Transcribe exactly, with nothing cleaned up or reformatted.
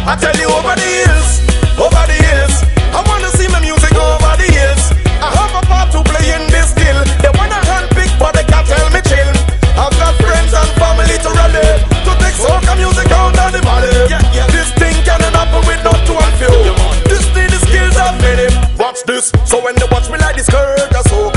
I tell you over the hills, over the hills. I wanna see my music over the hills. I have a part to play in this deal. They wanna handpick but they can't tell me chill. I've got friends and family to rally, to take soca music out of the valley. Yeah, yeah. This thing cannot happen with not two and few. This need the skills of many. Watch this, so when they watch me like this skirt, I so